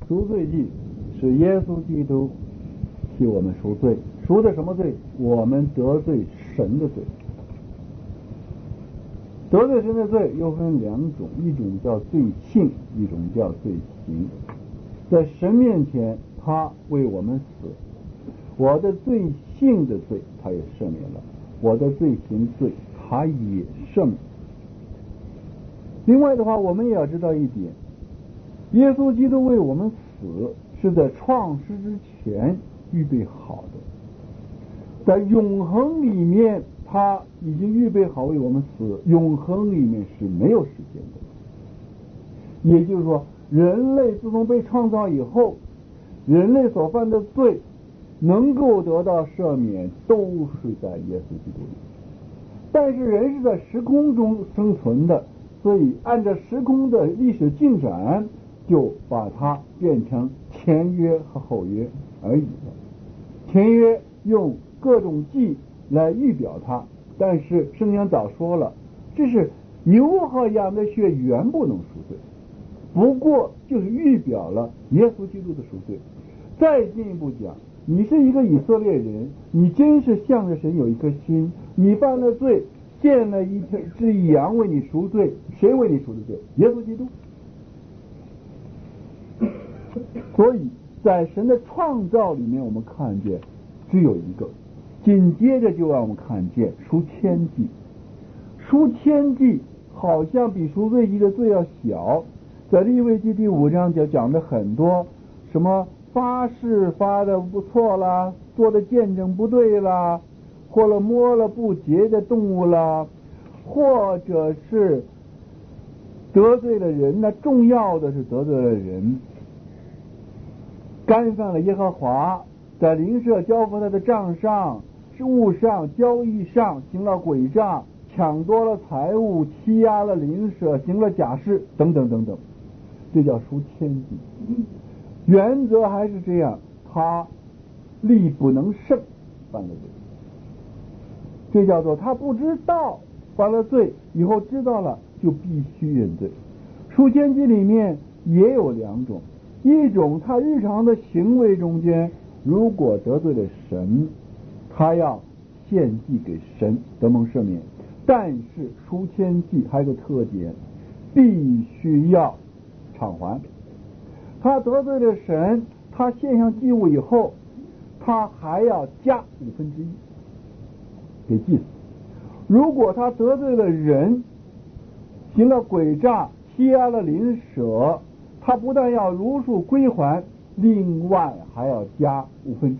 赎罪祭是耶稣基督替我们赎罪，赎的什么罪？我们得罪神的罪。得罪神的罪又分两种，一种叫罪性，一种叫罪行。在神面前他为我们死，我的罪性的罪他也赦免了，我的罪行罪他也赦免。另外的话，我们也要知道一点，耶稣基督为我们死是在创世之前预备好的，在永恒里面他已经预备好为我们死，永恒里面是没有时间的。也就是说，人类自从被创造以后，人类所犯的罪能够得到赦免，都是在耶稣基督里。但是人是在时空中生存的，所以按照时空的历史进展，就把它变成前约和后约而已了。前约用各种祭来预表它，但是圣经早说了，这是牛和羊的血原不能赎罪，不过就是预表了耶稣基督的赎罪。再进一步讲，你是一个以色列人，你真是向着神有一颗心，你犯了罪，献了一只羊为你赎罪，谁为你赎的罪？耶稣基督。所以在神的创造里面，我们看见只有一个，紧接着就让我们看见赎愆祭。赎愆祭好像比赎罪祭的罪要小，在利未记第5章就讲的很多，什么发誓发的不错啦，做的见证不对啦，或者摸了不洁的动物啦，或者是得罪了人，那重要的是得罪了人，干犯了耶和华，在邻舍交付他的账上、物上、交易上行了诡诈，抢夺了财物，欺压了邻舍，行了假释，等等等等，这叫赎愆祭。原则还是这样，他力不能胜，犯了罪。这叫做他不知道犯了罪，以后知道了就必须认罪。赎愆祭里面也有两种，一种他日常的行为中间，如果得罪了神，他要献祭给神得蒙赦免。但是赎愆祭还有个特点，必须要偿还。他得罪了神，他献上祭物以后，他还要加1/5给祭司。如果他得罪了人，行了诡诈，欺压了邻舍，他不但要如数归还，另外还要加1/5。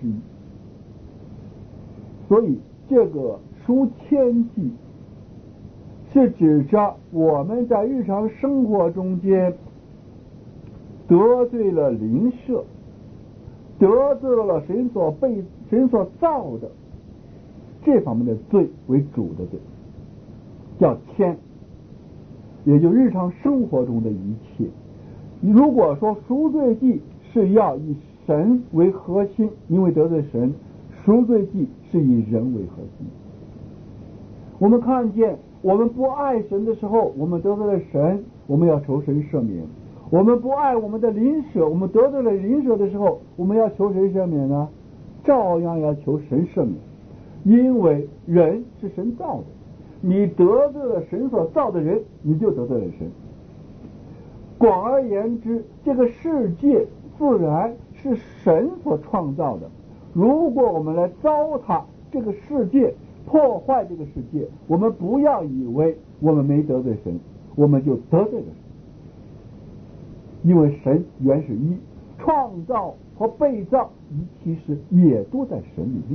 所以这个赎愆祭是指着我们在日常生活中间得罪了邻舍，得罪了神所造的这方面的罪为主的罪，叫愆，也就日常生活中的一切。如果说赎罪祭是要以神为核心，因为得罪神，赎罪祭是以人为核心。我们看见我们不爱神的时候，我们得罪了神，我们要求神赦免。我们不爱我们的邻舍，我们得罪了邻舍的时候，我们要求谁赦免呢？照样要求神赦免，因为人是神造的，你得罪了神所造的人，你就得罪了神。广而言之，这个世界自然是神所创造的，如果我们来糟蹋这个世界，破坏这个世界，我们不要以为我们没得罪神，我们就得罪了神。因为神原是一，创造和被造其实也都在神里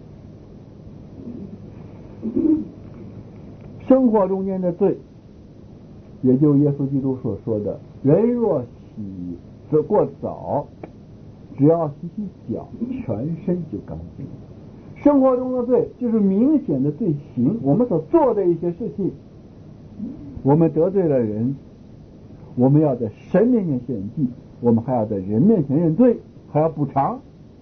面。生活中间的罪，也就耶稣基督所说的，人若洗过澡，只要洗洗脚，全身就干净了。生活中的罪就是明显的罪行，我们所做的一些事情，我们得罪了人，我们要在神面前献祭，我们还要在人面前认罪，还要补偿。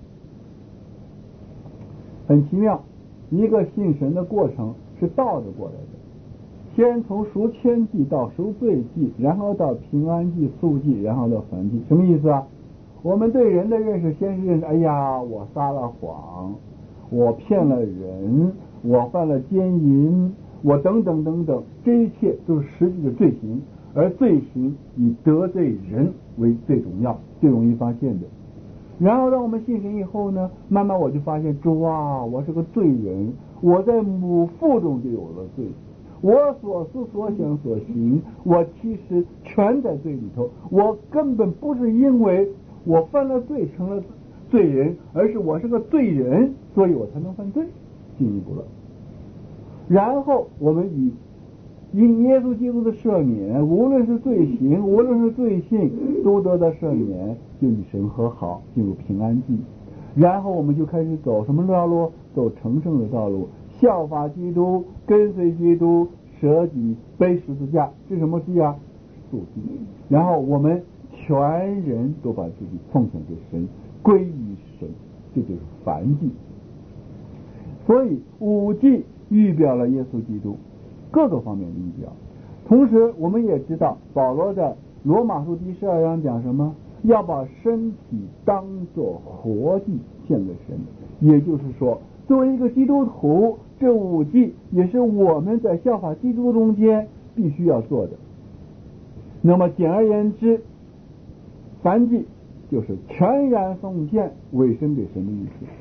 很奇妙，一个信神的过程是倒着过来的，先从赎愆祭到赎罪祭，然后到平安祭、素祭，然后到燔祭。什么意思啊？ 我们对人的认识先是认识，哎呀，我撒了谎，我骗了人，我犯了奸淫，我等等等等，这一切都是实际的罪行，而罪行以得罪人为最重要、最容易发现的。然后当我们信神以后呢，慢慢我就发现，主啊，我是个罪人，我在母腹中就有了罪，我所思所想所行，我其实全在罪里头，我根本不是因为我犯了罪成了罪人，而是我是个罪人，所以我才能犯罪。进一步了，然后我们因耶稣基督的赦免，无论是罪行，无论是罪性，都得到赦免，就与神和好，进入平安记。然后我们就开始走什么道路？走成圣的道路，效法基督，跟随基督，舍己背十字架。这是什么记啊？赎记。然后我们全人都把自己奉献给神，归于神，这就是燔祭。所以五祭预表了耶稣基督各个方面的预表。同时我们也知道保罗在罗马书第12章讲什么？要把身体当作活祭献给神。也就是说，作为一个基督徒，这五祭也是我们在效法基督中间必须要做的。那么简而言之，燔祭就是全然奉献委身给神的意思。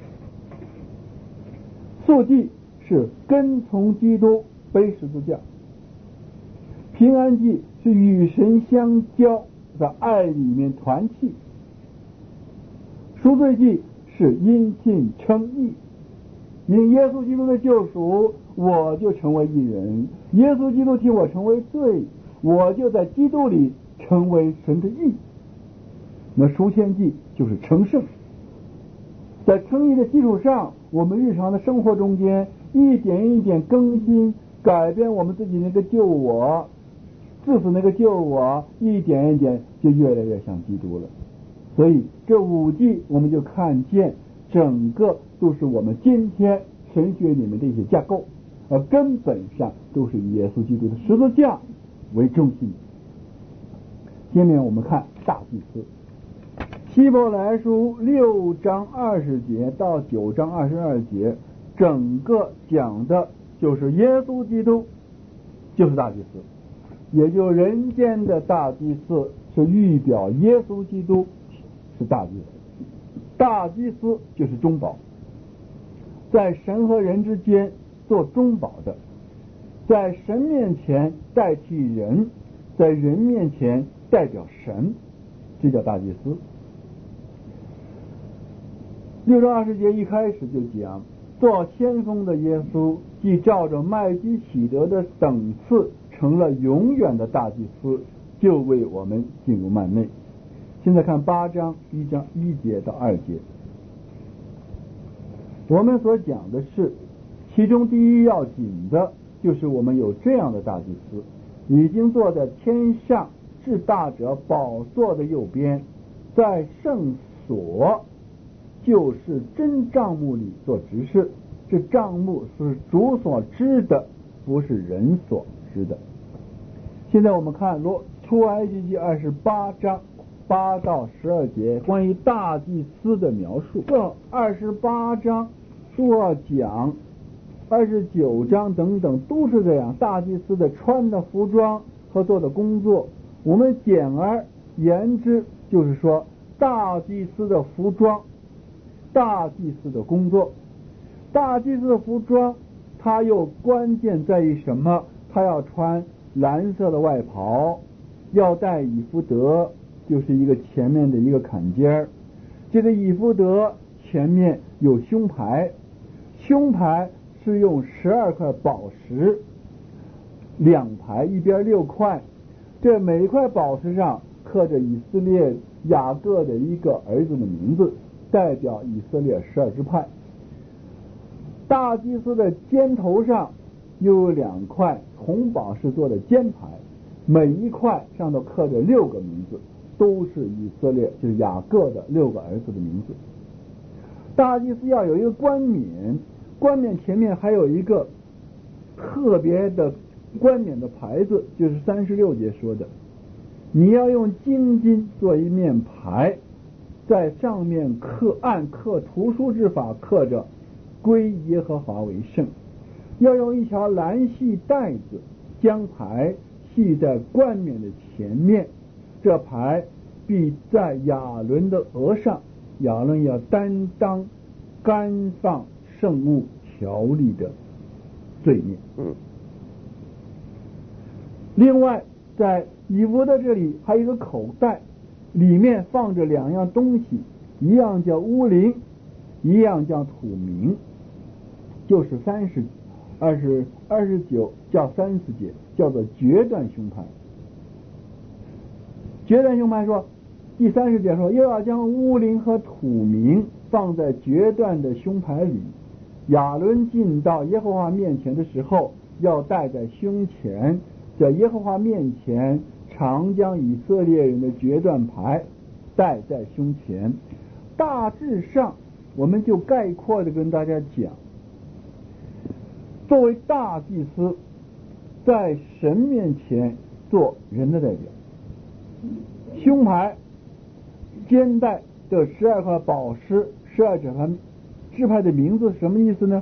赎祭是跟从基督背十字架，平安祭是与神相交，在爱里面团契，赎罪祭是因信称义，因耶稣基督的救赎，我就成为义人，耶稣基督替我成为罪，我就在基督里成为神的义。那赎愆祭就是成圣，在称义的基础上，我们日常的生活中间一点一点更新改变我们自己那个旧我，致死那个旧我，一点一点就越来越像基督了。所以这五祭我们就看见整个都是我们今天神学里面的一些架构，而根本上都是以耶稣基督的十字架为中心。下面我们看大祭司，希伯来书6章20节到9章22节，整个讲的就是耶稣基督就是大祭司，也就人间的大祭司是预表耶稣基督是大祭司。大祭司就是中保，在神和人之间做中保的，在神面前代替人，在人面前代表神，这叫大祭司。6章20节一开始就讲，做先锋的耶稣既照着麦基洗德的等次成了永远的大祭司，就为我们进入幔内。现在看8章1节到2节，我们所讲的是其中第一要紧的就是我们有这样的大祭司，已经坐在天上至大者宝座的右边，在圣所就是真帐幕里做执事，这帐幕是主所知的，不是人所知的。现在我们看出埃及记28章8到12节关于大祭司的描述。这28章都要讲，29章等等都是这样，大祭司的穿的服装和做的工作。我们简而言之就是说，大祭司的服装，大祭司的工作。大祭司的服装它又关键在于什么？他要穿蓝色的外袍，要戴以弗得，就是一个前面的一个坎肩儿，这个以弗得前面有胸牌，胸牌是用12块宝石两排，一边6块，这每一块宝石上刻着以色列雅各的一个儿子的名字，代表以色列12支派。大祭司的肩头上又有2块红宝石做的肩牌，每一块上头刻着6个名字，都是以色列就是雅各的6个儿子的名字。大祭司要有一个冠冕，冠冕前面还有一个特别的冠冕的牌子，就是36节说的，你要用精金做一面牌， 在上面按刻图书之法刻着归耶和华为圣，要用一条蓝细带子将牌系在冠冕的前面，这牌必在亚伦的额上，亚伦要担当干放圣物条例的罪孽。另外在以弗的这里还有一个口袋，里面放着两样东西，一样叫乌灵，一样叫土明，就是29叫30节，叫做决断胸牌。决断胸牌说，第30节说，又要将乌灵和土明放在决断的胸牌里，亚伦进到耶和华面前的时候，要戴在胸前，在耶和华面前常将以色列人的决断牌戴在胸前。大致上我们就概括的跟大家讲，作为大祭司在神面前做人的代表，胸牌肩带的12块宝石，12支派的名字是什么意思呢？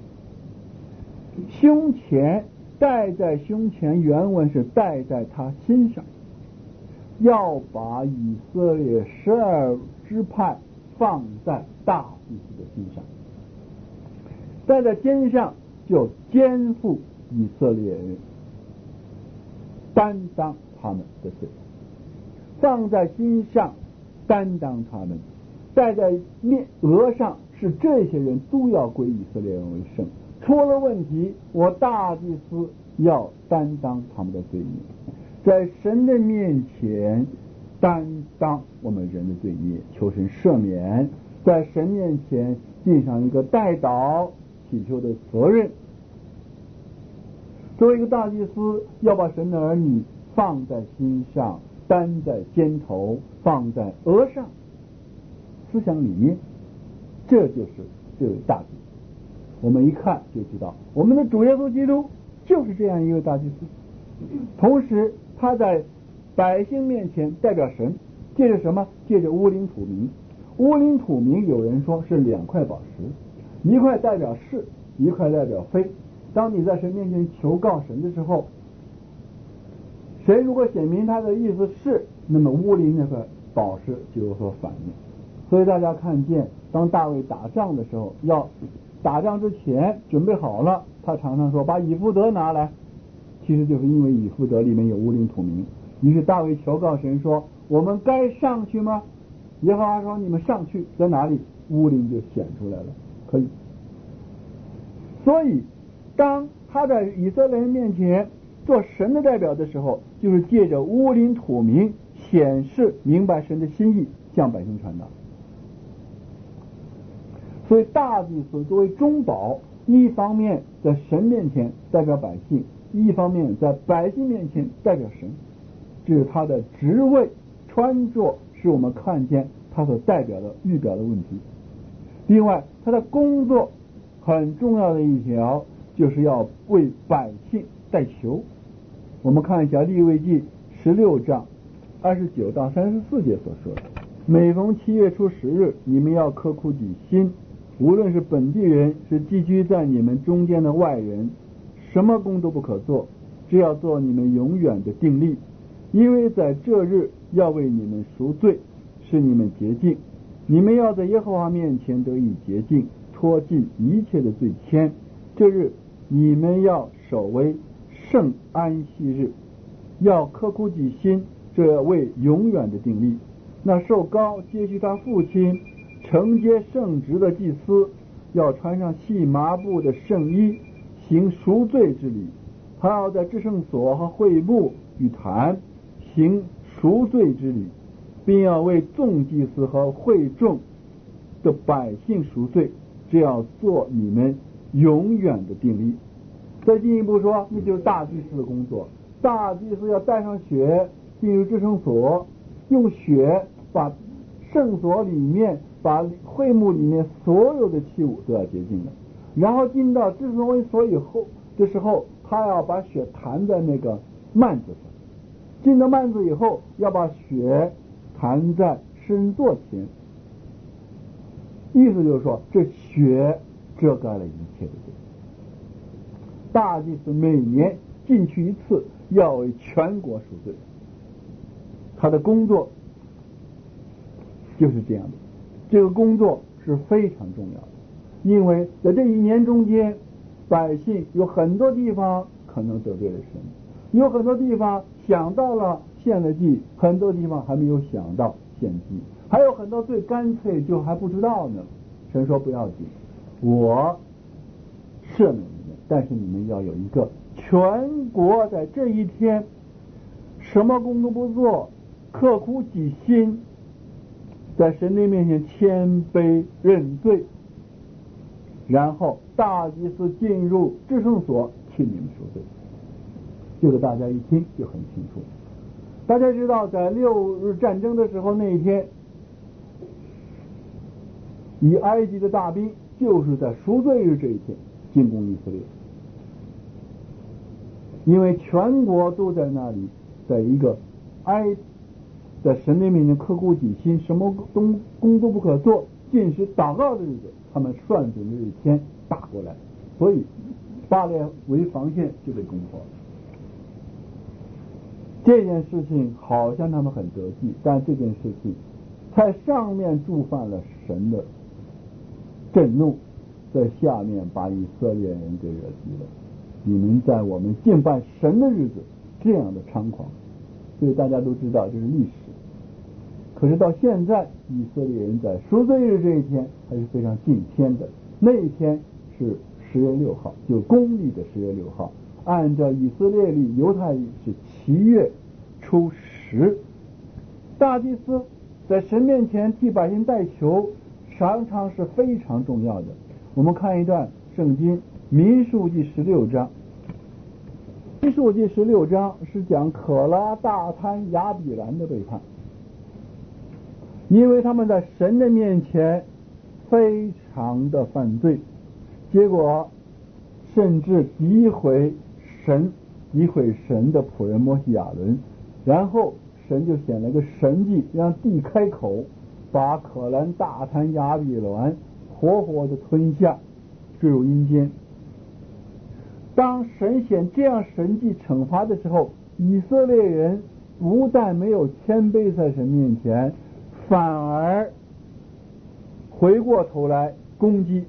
胸前，戴在胸前，原文是戴在他心上，要把以色列12支派放在大祭司的心上。戴在肩上就肩负以色列人，担当他们的罪；放在心上担当他们，戴在额上，是这些人都要归以色列人为圣。出了问题，我大祭司要担当他们的罪孽，在神的面前担当我们人的罪孽，求神赦免，在神面前尽上一个代祷祈求的责任。作为一个大祭司，要把神的儿女放在心上，担在肩头，放在额上，思想里面，这就是这位大祭司。我们一看就知道，我们的主耶稣基督就是这样一位大祭司。同时他在百姓面前代表神，借着什么？借着乌灵土明。乌灵土明有人说是2块宝石，一块代表是，一块代表非。当你在神面前求告神的时候，神如果显明他的意思是，那么乌灵那块宝石就有所反应。所以大家看见，当大卫打仗的时候，要打仗之前准备好了，他常常说把以弗得拿来，其实就是因为以弗得里面有乌灵土明。于是大卫求告神说，我们该上去吗？耶和华说，你们上去，在哪里？乌灵就显出来了，可以。所以当他在以色列人面前做神的代表的时候，就是借着乌灵土明显示明白神的心意，向百姓传达。所以大祭司作为中保，一方面在神面前代表百姓，一方面在百姓面前代表神，这是他的职位，穿着使我们看见他所代表的预表的问题。另外他的工作很重要的一条，就是要为百姓代求。我们看一下利未记16章29到34节所说的，每逢7月初10日，你们要刻苦己心，无论是本地人，是寄居在你们中间的外人，什么工都不可做，只要做你们永远的定例，因为在这日要为你们赎罪，使你们洁净。你们要在耶和华面前得以洁净，脱尽一切的罪愆。这日你们要守为圣安息日，要刻苦己心，这为永远的定例。那受膏接续他父亲承接圣职的祭司，要穿上细麻布的圣衣，行赎罪之礼。他要在至圣所和会幕与坛行赎罪之礼，并要为众祭司和会众的百姓赎罪，这要做你们永远的定例。再进一步说，那就是大祭司的工作。大祭司要带上血进入至圣所，用血把圣所里面、把会幕里面所有的器物都要洁净的。然后进到至圣所以后的时候，他要把血弹在那个幔子上。进到幔子以后，要把血弹在施恩座前， 意思就是说，这血遮盖了一切的罪。大祭司每年进去一次，要为全国赎罪。他的工作就是这样的，这个工作是非常重要的，因为在这一年中间，百姓有很多地方可能得罪了神，有很多地方想到了献了祭，很多地方还没有想到献祭，还有很多最干脆就还不知道呢。神说不要紧，我赦免你们，但是你们要有一个全国在这一天什么工都不做，刻苦己心，在神的面前谦卑认罪，然后大祭司进入至圣所替你们赎罪。这个大家一听就很清楚。大家知道，在6日战争的时候，那一天以埃及的大兵就是在赎罪日这一天进攻以色列，因为全国都在那里，在一个在神的面前刻苦己心，什么工都不可做，禁食祷告的日子，他们算准这一天打过来，所以巴列为防线就被攻破了。这件事情好像他们很得计，但这件事情在上面触犯了神的震怒，在下面把以色列人给惹急了。你们在我们敬拜神的日子这样的猖狂，所以大家都知道这是历史。可是到现在，以色列人在赎罪日这一天还是非常敬天的。那一天是10月6号，就公历的10月6号，按照以色列历犹太历是7月初10。大祭司在神面前替百姓代求，常常是非常重要的。我们看一段圣经民数记16章。民数记16章是讲可拉、大滩、亚比兰的背叛，因为他们在神的面前非常的犯罪，结果甚至诋毁神的仆人摩西亚伦，然后神就显了个神迹，让地开口，把可兰、大滩、亚比兰活活的吞下，坠入阴间。当神显这样神迹惩罚的时候，以色列人不但没有谦卑在神面前，反而回过头来攻击。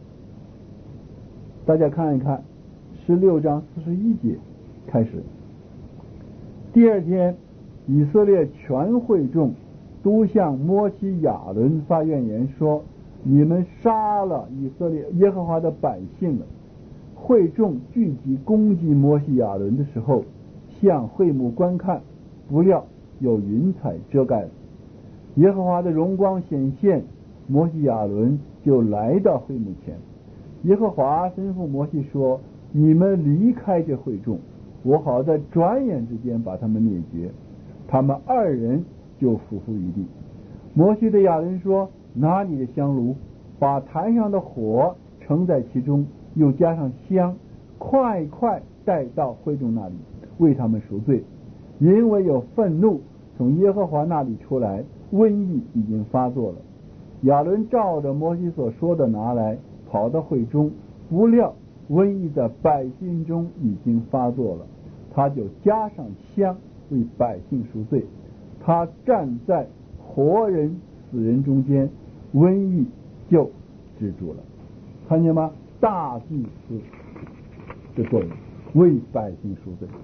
大家看一看16章41节开始。第二天，以色列全会众都向摩西亚伦发怨言说，你们杀了以色列耶和华的百姓了。会众聚集攻击摩西亚伦的时候，向会幕观看，不料有云彩遮盖了，耶和华的荣光显现，摩西亚伦就来到会幕前。耶和华吩咐摩西说，你们离开这会众，我好在转眼之间把他们灭绝。他们2人就俯伏于地。摩西对亚伦说，拿你的香炉，把坛上的火盛在其中，又加上香，快快带到会众那里，为他们赎罪，因为有愤怒从耶和华那里出来，瘟疫已经发作了。亚伦照着摩西所说的拿来，跑到会中，不料瘟疫在百姓中已经发作了，他就加上香为百姓赎罪。他站在活人死人中间，瘟疫就止住了。看见吗？大祭司的作用，为百姓赎罪。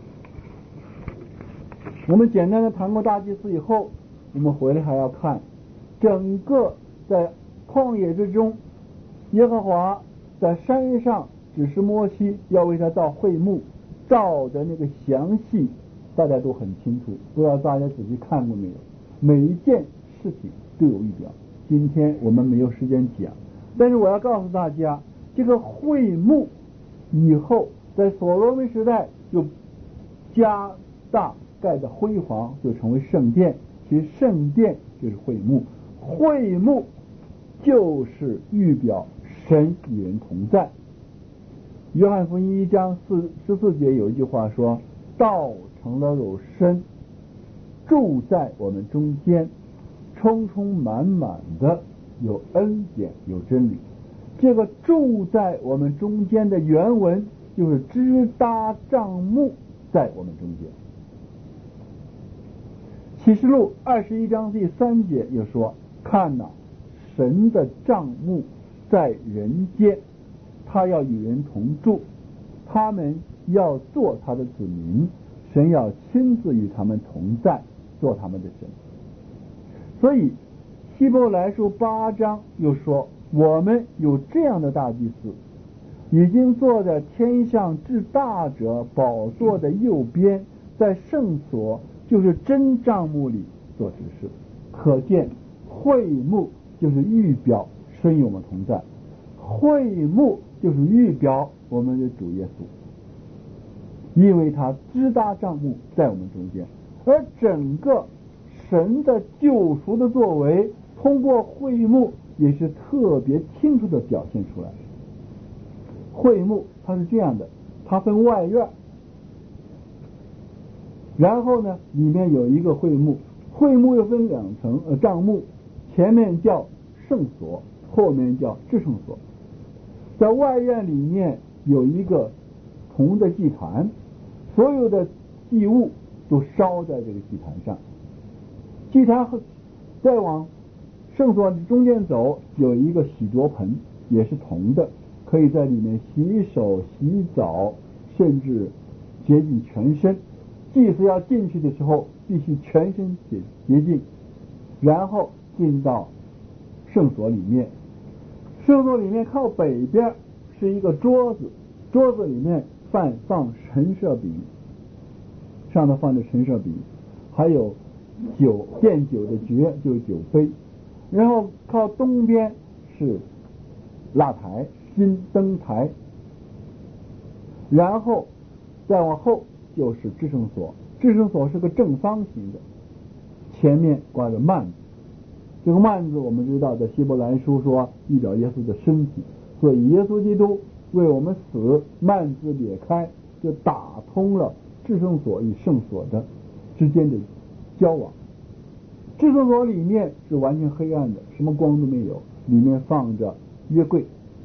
我们简单的谈过大祭司以后，我们回来还要看整个在旷野之中，耶和华在山上指示摩西要为他造会幕，造的那个详细大家都很清楚，不知道大家仔细看过没有，每一件事情都有预表。今天我们没有时间讲，但是我要告诉大家，这个会幕以后在所罗门时代就加大盖的辉煌，就成为圣殿。其实圣殿就是会幕，会幕就是预表神与人同在。约翰福音1章14节有一句话说，道成了肉身，住在我们中间，充充满满的有恩典，有真理。这个住在我们中间的原文就是支搭帐幕在我们中间。启示录21章第3节又说，看哪，神的帐幕在人间，他要与人同住，他们要做他的子民，神要亲自与他们同在，做他们的神。所以希伯来书8章又说，我们有这样的大祭司，已经坐在天上至大者宝座的右边，在圣所就是真帐幕里做执事。可见会幕就是预表神与我们同在，会幕就是预表我们的主耶稣，因为他支搭帐幕在我们中间。而整个神的救赎的作为通过会幕也是特别清楚的表现出来。会幕它是这样的，它分外院，然后呢里面有一个会幕，会幕又分2层帐幕，前面叫圣所，后面叫至圣所。在外院里面有一个铜的祭坛，所有的祭物都烧在这个祭坛上。祭坛再往圣所中间走，有一个洗濯盆，也是铜的，可以在里面洗手洗澡，甚至洁净全身。祭司要进去的时候必须全身洁净，然后进到圣所里面。圣所里面靠北边是一个桌子，桌子里面放陈设饼，上头放着陈设饼，还有奠酒的爵，就是酒杯。然后靠东边是蜡台金灯台，然后再往后就是至圣所。至圣所是个正方形的，前面挂着幔子，这个幔子我们知道在希伯来书说预表耶稣的身体，所以耶稣基督为我们死，幔子裂开，就打通了至圣所与圣所的之间的交往。至圣所里面是完全黑暗的，什么光都没有，里面放着约柜，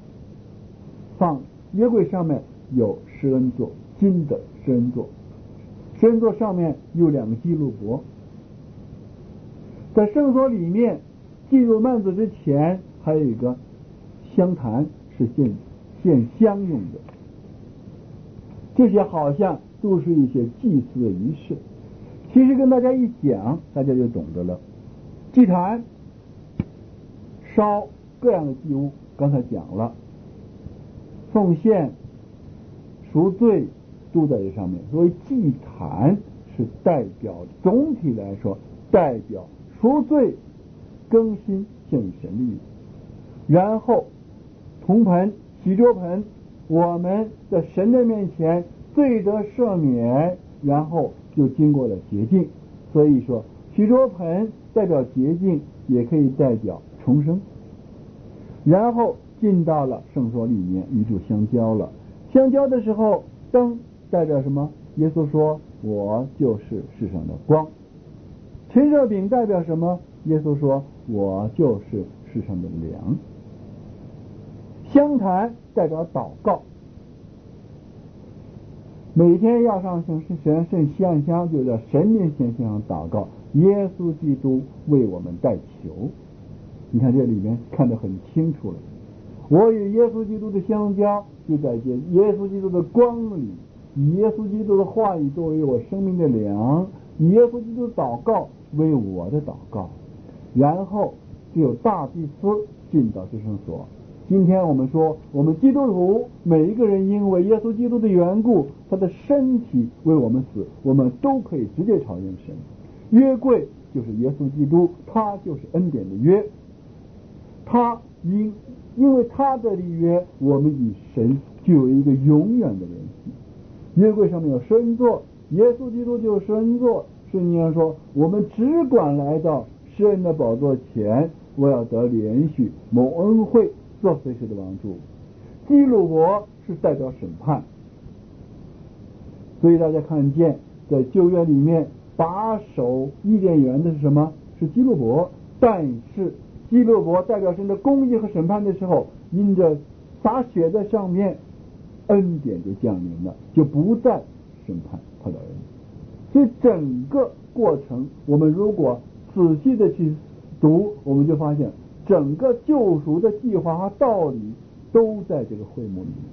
约柜上面有施恩座，金的施恩座，施恩座上面有2个基路伯。在圣所里面进入幔子之前还有一个香坛，是献香用的。这些好像都是一些祭祀的仪式，其实跟大家一讲大家就懂得了。祭坛烧各样的祭物，刚才讲了，奉献赎罪都在这上面。所以祭坛是代表，总体来说代表赎罪更新献与神力。然后铜盆洗濯盆，我们在神的面前罪得赦免，然后就经过了洁净。所以说洗濯盆代表洁净，也可以代表重生。然后进到了圣所里面与主相交了。相交的时候，灯代表什么？耶稣说我就是世上的光。陈设饼代表什么？耶稣说我就是世上的粮。香坛代表祷告，每天要上圣献香，就在神面前向上祷告，耶稣基督为我们代求。你看这里面看得很清楚了，我与耶稣基督的相交就在耶稣基督的光里，以耶稣基督的话语作为我生命的粮，以耶稣基督的祷告为我的祷告。然后只有大祭司进到至圣所。今天我们说，我们基督徒每一个人因为耶稣基督的缘故，他的身体为我们死，我们都可以直接朝见神。约柜就是耶稣基督，他就是恩典的约，他因为他的立约，我们与神就有一个永远的联系。约柜上面有施恩座，耶稣基督就是施恩座。圣经上说，我们只管来到施恩的宝座前，我要得连续蒙恩惠，做随时的帮助。基路伯是代表审判，所以大家看见在旧约里面把守伊甸园的是什么？是基路伯。但是基路伯代表神的公义和审判的时候，因着洒血在上面，恩典就降临了，就不再审判他的儿女。所以整个过程我们如果仔细的去读，我们就发现整个救赎的计划和道理都在这个会幕里面。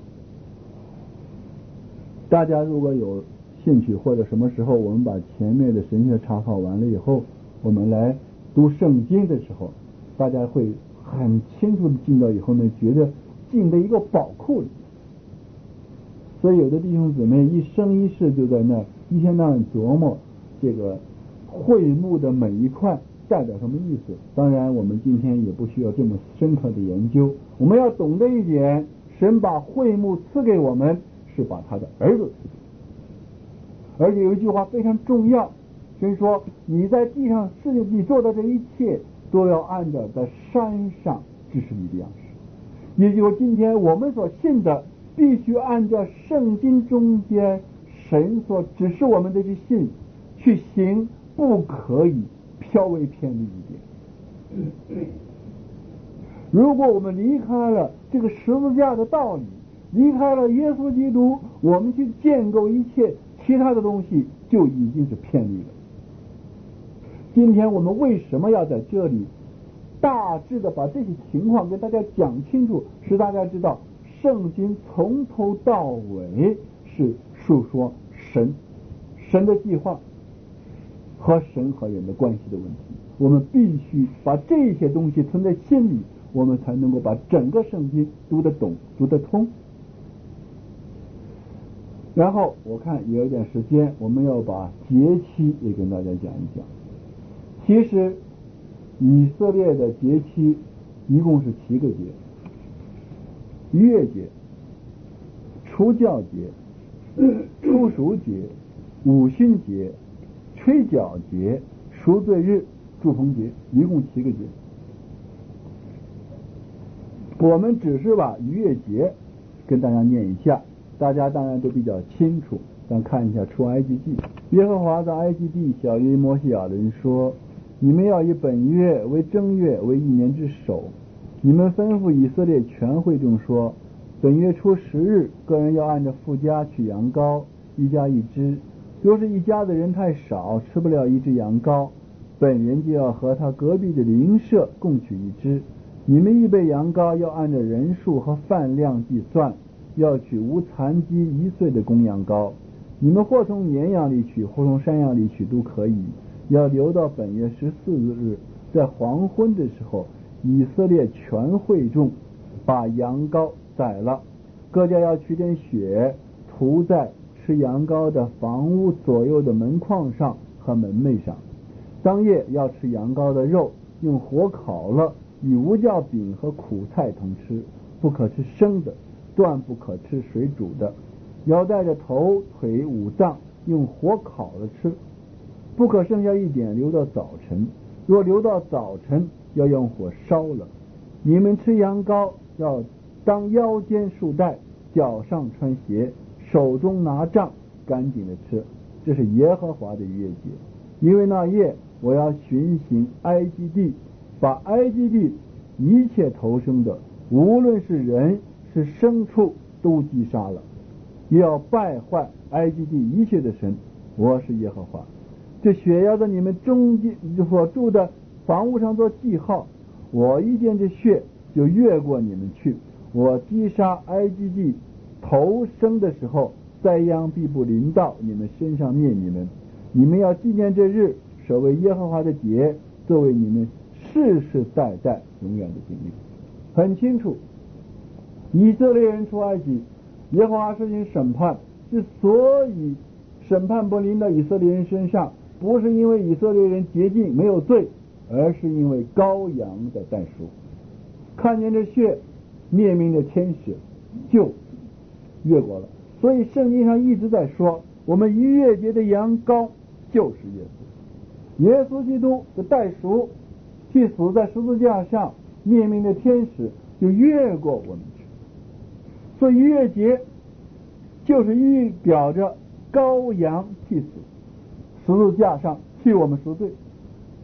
大家如果有兴趣，或者什么时候我们把前面的神学查考完了以后，我们来读圣经的时候，大家会很清楚的进到以后呢，觉得进的一个宝库里。所以有的弟兄姊妹一生一世就在那一天到晚琢磨这个会幕的每一块代表什么意思。当然我们今天也不需要这么深刻的研究，我们要懂得一点，神把会幕赐给我们，是把他的儿子。而且有一句话非常重要，神说你在地上世界里做的这一切都要按照在山上指示你的样式。也就是今天我们所信的必须按照圣经中间神所指示我们的去信去行，不可以稍微偏离一点。如果我们离开了这个十字架的道理，离开了耶稣基督，我们去建构一切其他的东西，就已经是偏离了。今天我们为什么要在这里大致的把这些情况跟大家讲清楚，使大家知道圣经从头到尾是述说神的计划和神和人的关系的问题。我们必须把这些东西存在心里，我们才能够把整个圣经读得懂读得通。然后我看有一点时间，我们要把节期也跟大家讲一讲。其实以色列的节期一共是7个节：逾越节、除酵节、初熟节、五旬节、吹角节、赎罪日、祝棚节，一共7个节。我们只是把逾越节跟大家念一下，大家当然都比较清楚。咱看一下出埃及记。耶和华在埃及地晓谕摩西亚人说，你们要以本月为正月，为1年之首。你们吩咐以色列全会众说，本月初10日，个人要按照父家取羊羔，1家1只。若是一家的人太少，吃不了1只羊羔，本人就要和他隔壁的邻舍共取1只。你们预备羊羔要按照人数和饭量计算，要取无残疾1岁的公羊羔。你们或从绵羊里取，或从山羊里取都可以，要留到本月14日，在黄昏的时候，以色列全会众把羊羔宰了，各家要取点血，涂在吃羊羔的房屋左右的门框上和门楣上。当夜要吃羊羔的肉，用火烤了，与无酵饼和苦菜同吃，不可吃生的，断不可吃水煮的。要带着头腿五脏，用火烤了吃，不可剩下一点留到早晨。若留到早晨，要用火烧了。你们吃羊羔要当腰间束带，脚上穿鞋，手中拿杖，赶紧的吃。这是耶和华的逾越节。因为那夜我要巡行埃及地，把埃及地一切投生的，无论是人是牲畜，都击杀了，也要败坏埃及地一切的神。我是耶和华。这血要在你们中间所住的房屋上做记号，我一见这血就越过你们去。我击杀埃及地头生的时候，灾殃必不临到你们身上灭你们。你们要纪念这日，守为耶和华的节，作为你们世世代代永远的经历。很清楚，以色列人出埃及，耶和华施行审判，之所以审判不临到以色列人身上，不是因为以色列人洁净没有罪，而是因为羔羊的代赎。看见这血，灭命的天使就越过了。所以圣经上一直在说，我们逾越节的羊羔就是耶稣基督的代赎，去死在十字架上，灭命的天使就越过我们去。所以逾越节就是预表着羔羊替死，十字架上替我们赎罪。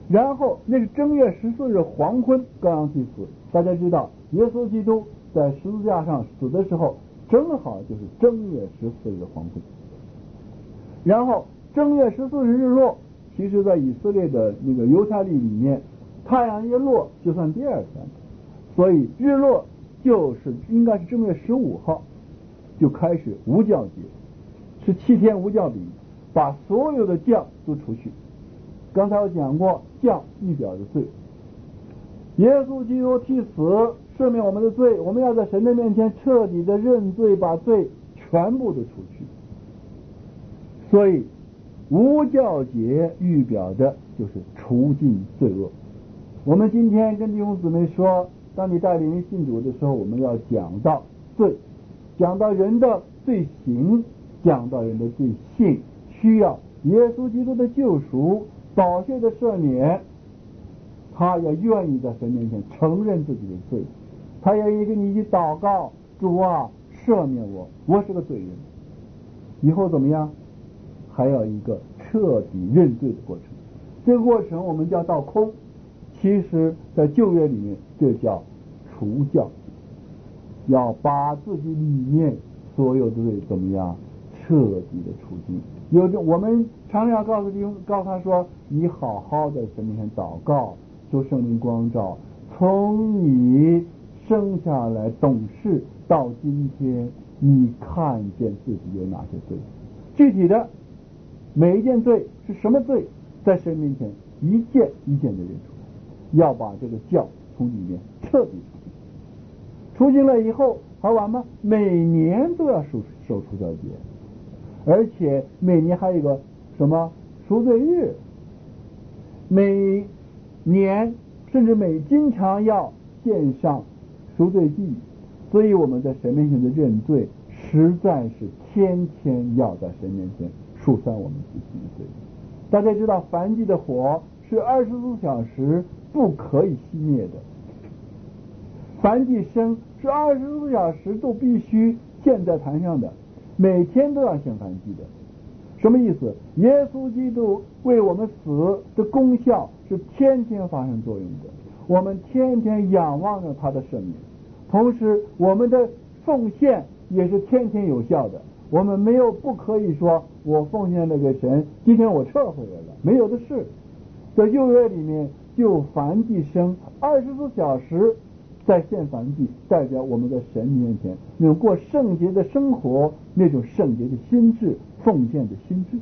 然后那是正月14日黄昏羔羊祭死。大家知道耶稣基督在十字架上死的时候正好就是正月14日黄昏。然后正月14日日落，其实在以色列的那个犹太历里面，太阳一落就算第二天，所以日落就是应该是正月15号就开始无酵节，是7天无酵饼，把所有的酵都除去。刚才我讲过，酵预表的罪，耶稣基督替死赦免我们的罪，我们要在神的面前彻底的认罪，把罪全部的除去。所以无酵节预表的就是除尽罪恶。我们今天跟弟兄姊妹说，当你带领人信主的时候，我们要讲到罪，讲到人的罪行，讲到人的罪性，需要耶稣基督的救赎，宝血的赦免。他也愿意在神面前承认自己的罪，他也愿意跟你一起祷告，主啊，赦免我，我是个罪人。以后怎么样？还要一个彻底认罪的过程，这个过程我们叫倒空，其实在旧约里面这叫除酵，要把自己里面所有的罪怎么样彻底的除尽。我们常常要告诉他说，你好好的神面前祷告，求圣灵光照，从你生下来懂事到今天，你看见自己有哪些罪，具体的每一件罪是什么罪，在神面前一件一件的认出来，要把这个酵从里面彻底除尽了以后还完吗？每年都要守除酵节，而且每年还有一个什么赎罪日，每年甚至经常要献上赎罪祭。所以我们在神面前的认罪实在是天天要在神面前数算我们自己的罪。大家知道燔祭的火是24小时不可以熄灭的，燔祭生是24小时都必须献在坛上的，每天都要献燔祭的。什么意思？耶稣基督为我们死的功效是天天发生作用的，我们天天仰望着他的赦免，同时我们的奉献也是天天有效的。我们不可以说我奉献了给神，今天我撤回来了，没有的事。在旧约里面，就燔祭生24小时在献燔祭，代表我们在神面前那种过圣洁的生活，那种圣洁的心智，奉献的心智。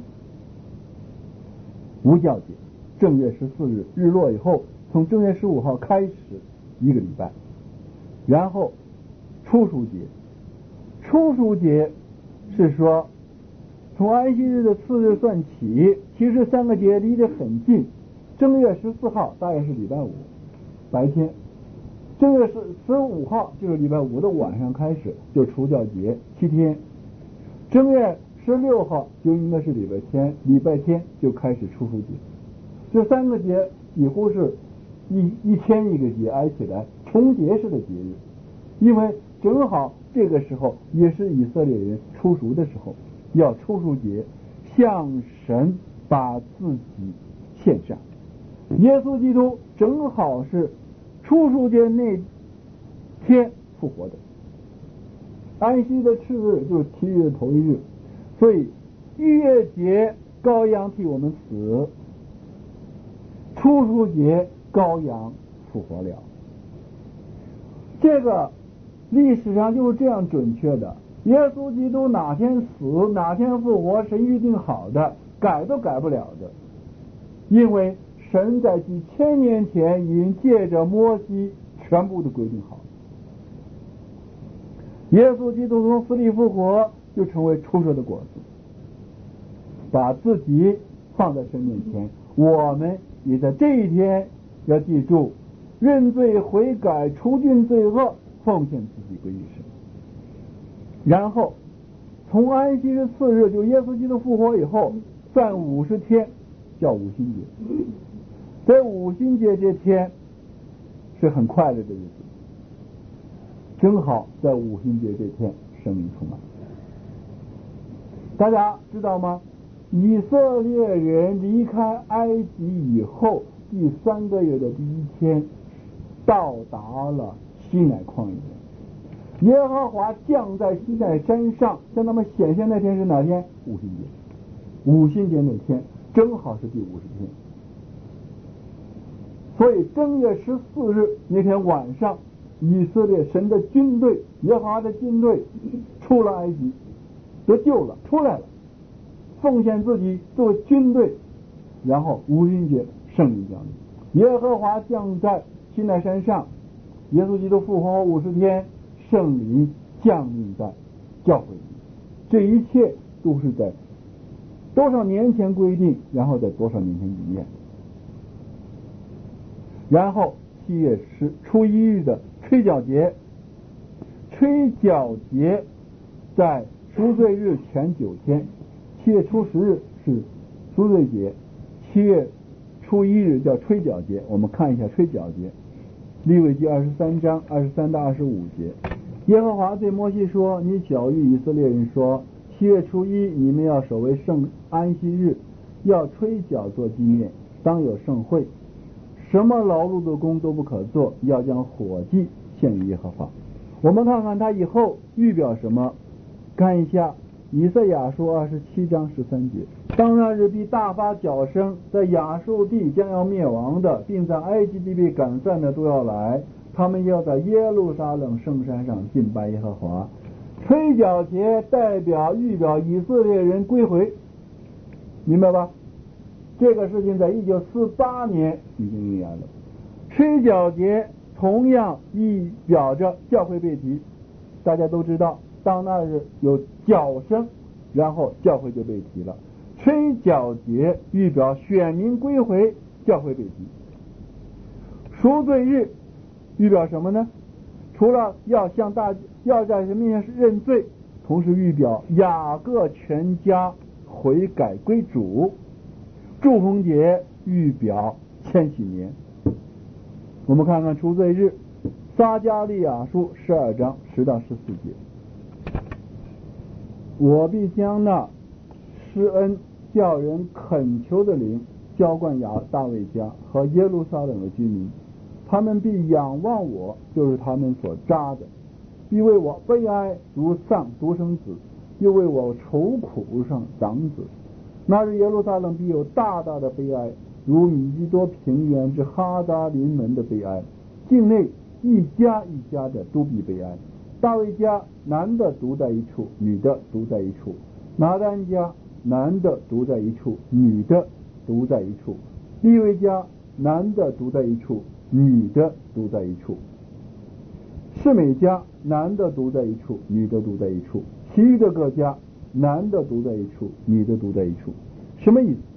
无酵节，正月14日日落以后，从正月15号开始一个礼拜，然后初熟节。初熟节是说从安息日的次日算起，其实3个节离得很近。正月14号大概是礼拜5白天，正月15号就是礼拜5的晚上开始就除酵节7天，正月16号就应该是礼拜天就开始初熟节。这3个节几乎是一天一个节挨起来重叠式的节日，因为正好这个时候也是以色列人初熟的时候，要初熟节向神把自己献上。耶稣基督正好是初熟节那天复活的，安息的次日就是7日的头一日，所以逾越节羔羊替我们死，初熟节羔羊复活了。这个历史上就是这样准确的，耶稣基督哪天死哪天复活，神预定好的，改都改不了的，因为神在几千年前已经借着摩西全部都规定好了。耶稣基督从死里复活，就成为初熟的果子，把自己放在神面前。我们也在这一天要记住，认罪悔改，除尽罪恶，奉献自己归于神。然后从安息日次日，就耶稣基督复活以后算50天，叫五旬节。在五旬节这天是很快乐的日子，正好在五旬节这天生命充满。大家知道吗？以色列人离开埃及以后， 第3个月的第1天，到达了西乃旷野。耶和华降在西乃山上，向他们显现那天是哪天？五旬节。五旬节那天正好是第50天。所以正月14日那天晚上，以色列神的军队，耶和华的军队出了埃及，得救了，出来了，奉献自己作为军队，然后五旬节圣灵降临，耶和华降在西乃山上，耶稣基督复活后50天，圣灵降临在教会里。这一切都是在多少年前规定，然后在多少年前应验。然后7月初1日的吹角节，吹角节在赎罪日前9天，7月初10日是赎罪节，7月初1日叫吹角节。我们看一下吹角节，利未记23章23到25节。耶和华对摩西说：你晓谕以色列人说，7月初1你们要守为圣安息日，要吹角做纪念，当有盛会，什么劳碌的工都不可做，要将火祭献于耶和华。我们看看他以后预表什么，看一下以赛亚书27章13节。当那日必大发角声，在亚述地将要灭亡的，并在埃及地被赶散的都要来，他们要在耶路撒冷圣山上敬拜耶和华。吹角节代表预表以色列人归回，明白吧？这个事情在1948年已经应验了。吹角节同样预表着教会被提，大家都知道，当那日有角声，然后教会就被提了。吹角节预表选民归回，教会被提。赎罪日预表什么呢？除了要在神面前认罪，同时预表雅各全家悔改归主。祝棚节预表千禧年。我们看看赎罪日，撒迦利亚书12章10到14节。我必将那施恩叫人恳求的灵浇灌大卫家和耶路撒冷的居民，他们必仰望我，就是他们所扎的，必为我悲哀如丧独生子，又为我愁苦如上长子。那日耶路撒冷必有大大的悲哀，如米基多平原之哈达临门的悲哀，境内一家一家的都必悲哀。大卫家男的独在一处，女的独在一处；拿单家男的独在一处，女的独在一处；利未家男的独在一处，女的独在一处；示每家男的独在一处，女的独在一处；其余的各家男的独在一处，女的独在一处。什么意思？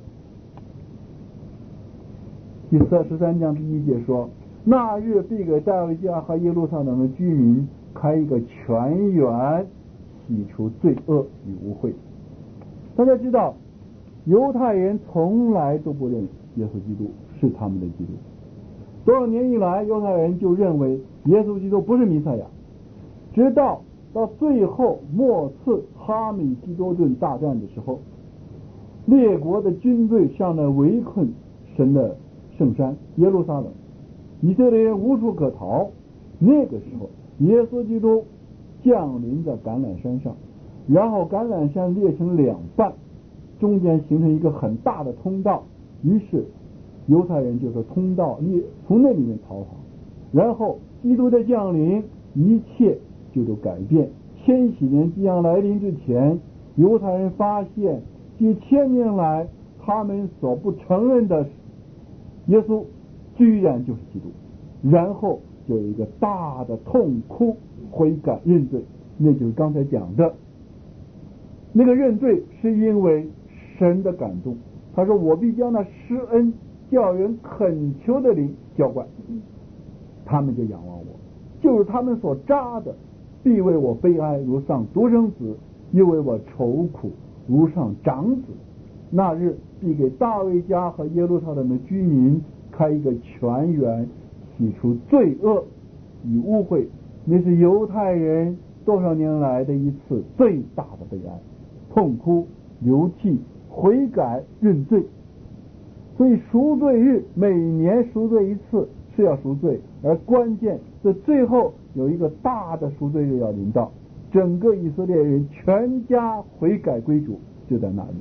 第13章第1节说，那日必给大卫家和耶路撒冷的居民开一个泉源，洗除罪恶与污秽。大家知道，犹太人从来都不认耶稣基督是他们的基督，多少年以来，犹太人就认为耶稣基督不是弥赛亚，直到最后末次哈米基多顿大战的时候，列国的军队上来围困神的圣山耶路撒冷，以色列人无处可逃。那个时候耶稣基督降临在橄榄山上，然后橄榄山裂成2半，中间形成一个很大的通道，于是犹太人就说通道从那里面逃跑。然后基督的降临，一切就都改变。千禧年即将来临之前，犹太人发现几千年来他们所不承认的耶稣居然就是基督，然后就有一个大的痛哭悔改认罪。那就是刚才讲的那个认罪，是因为神的感动。他说，我必将那施恩叫人恳求的灵浇灌，他们就仰望我，就是他们所扎的，必为我悲哀如丧独生子，又为我愁苦如上长子。那日必给大卫家和耶路撒冷的居民开一个泉源，洗除罪恶与污秽。那是犹太人多少年来的一次最大的悲哀，痛哭流涕悔改认罪。 所以赎罪日每年赎罪一次是要赎罪，而关键是最后有一个大的赎罪日要临到，整个以色列人全家悔改归主，就在那里。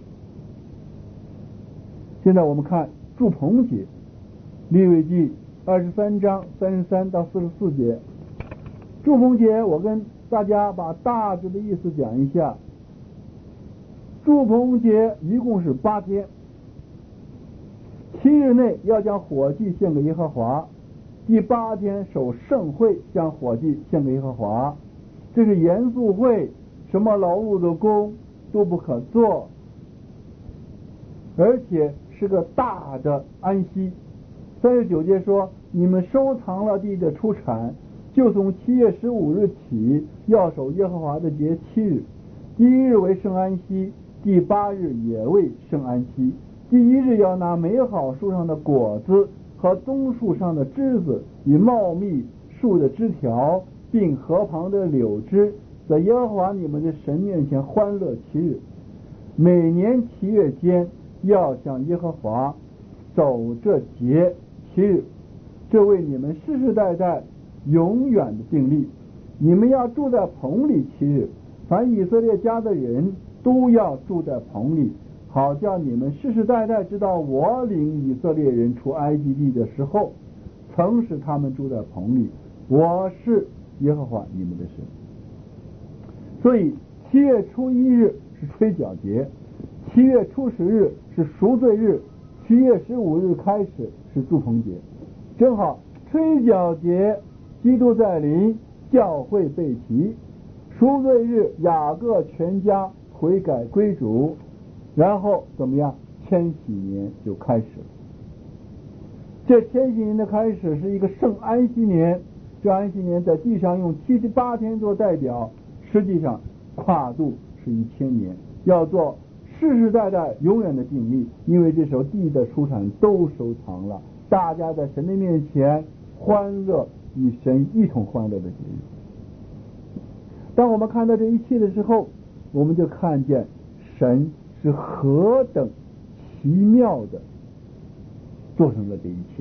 现在我们看住棚节，利未记23章33到44节。住棚节我跟大家把大致的意思讲一下。住棚节一共是8天，7日内要将火祭献给耶和华，第8天守盛会，将火祭献给耶和华。这是严肃会，什么劳碌的工都不可做，而且是个大的安息。39节说，你们收藏了地的出产，就从7月15日起要守耶和华的节7日，第1日为圣安息，第8日也为圣安息。第1日要拿美好树上的果子和棕树上的枝子，与茂密树的枝条，并河旁的柳枝，在耶和华你们的神面前欢乐7日。每年7月间要向耶和华守这节7日，这为你们世世代代永远的定例。你们要住在棚里7日，凡以色列家的人都要住在棚里，好叫你们世世代代知道我领以色列人出埃及地的时候，曾使他们住在棚里，我是耶和华你们的神。所以7月初1日是吹角节，7月初10日是赎罪日，7月15日开始是住棚节。正好吹角节基督在临，教会被提，赎罪日雅各全家悔改归主，然后怎么样？千禧年就开始了。这千禧年的开始是一个圣安息年，这安息年在地上用78天做代表，实际上跨度是1000年，要做世世代代永远的定力。因为这时候地的出产都收藏了，大家在神的面前欢乐，与神一同欢乐的节日。当我们看到这一切的时候，我们就看见神是何等奇妙的做成了这一切。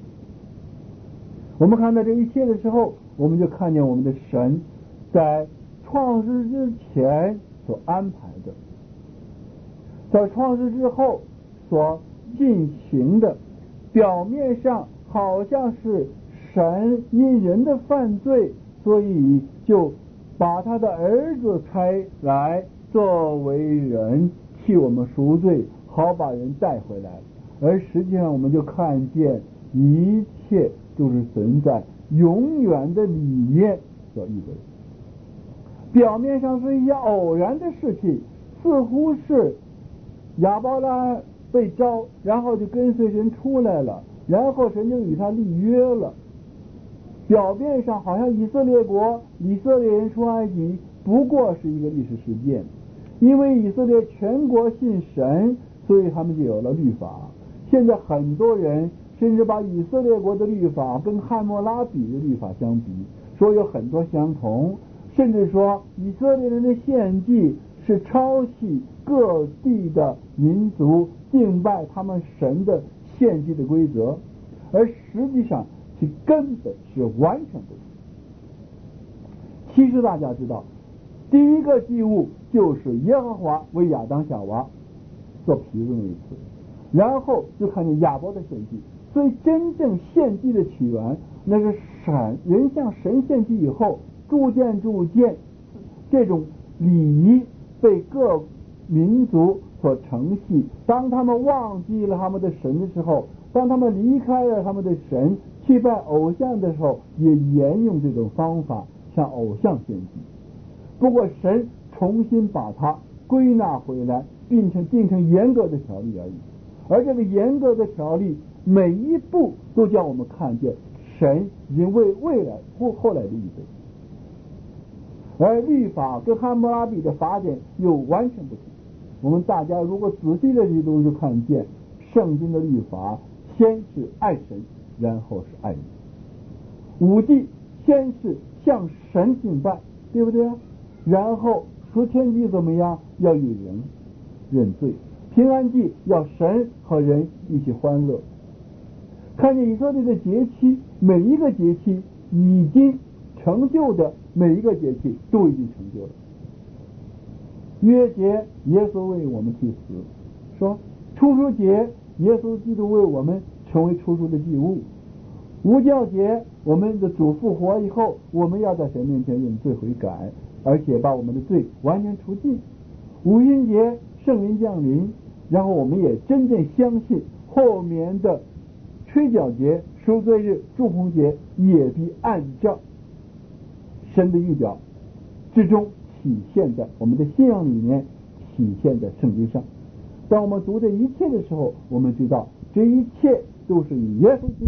我们看到这一切的时候，我们就看见我们的神在创世之前所安排的，在创世之后所进行的，表面上好像是神因人的犯罪，所以就把他的儿子差来作为人，替我们赎罪，好把人带回来。而实际上我们就看见一切都是存在永远的理念所预备。表面上是一些偶然的事情，似乎是亚伯拉罕被召，然后就跟随神出来了，然后神就与他立约了。表面上好像以色列人出埃及不过是一个历史事件，因为以色列全国信神，所以他们就有了律法。现在很多人甚至把以色列国的律法跟汉谟拉比的律法相比，说有很多相同，甚至说以色列人的献祭是抄袭各地的民族敬拜他们神的献祭的规则，而实际上其根本是完全不同。其实大家知道，第一个祭物就是耶和华为亚当夏娃做皮子那一次，然后就看见亚伯的献祭。所以真正献祭的起源，那是人向神献祭以后，逐渐这种礼仪被各民族所承袭。当他们忘记了他们的神的时候，当他们离开了他们的神，去拜偶像的时候，也沿用这种方法向偶像献祭。不过神重新把它归纳回来，并定成严格的条例而已。而这个严格的条例每一步都叫我们看见神已经为未来后来的预备。而律法跟汉谟拉比的法典又完全不同。我们大家如果仔细的去读，就看见圣经的律法先是爱神，然后是爱人。五祭先是向神敬拜，对不对啊？然后赎愆祭怎么样？要与人认罪。 平安祭要神和人一起欢乐。看见以色列的节期，每一个节期已经成就的，每一个节期都已经成就了。约节，耶稣为我们去死，说初熟节，耶稣基督为我们成为初熟的祭物。无酵节，我们的主复活以后，我们要在神面前认罪悔改，而且把我们的罪完全除尽。五旬节，圣灵降临，然后我们也真正相信后面的吹角节、赎罪日、祝棚节也必按照神的预表之中体现在我们的信仰里面，体现在圣经上。当我们读这一切的时候，我们知道这一切都是以耶稣基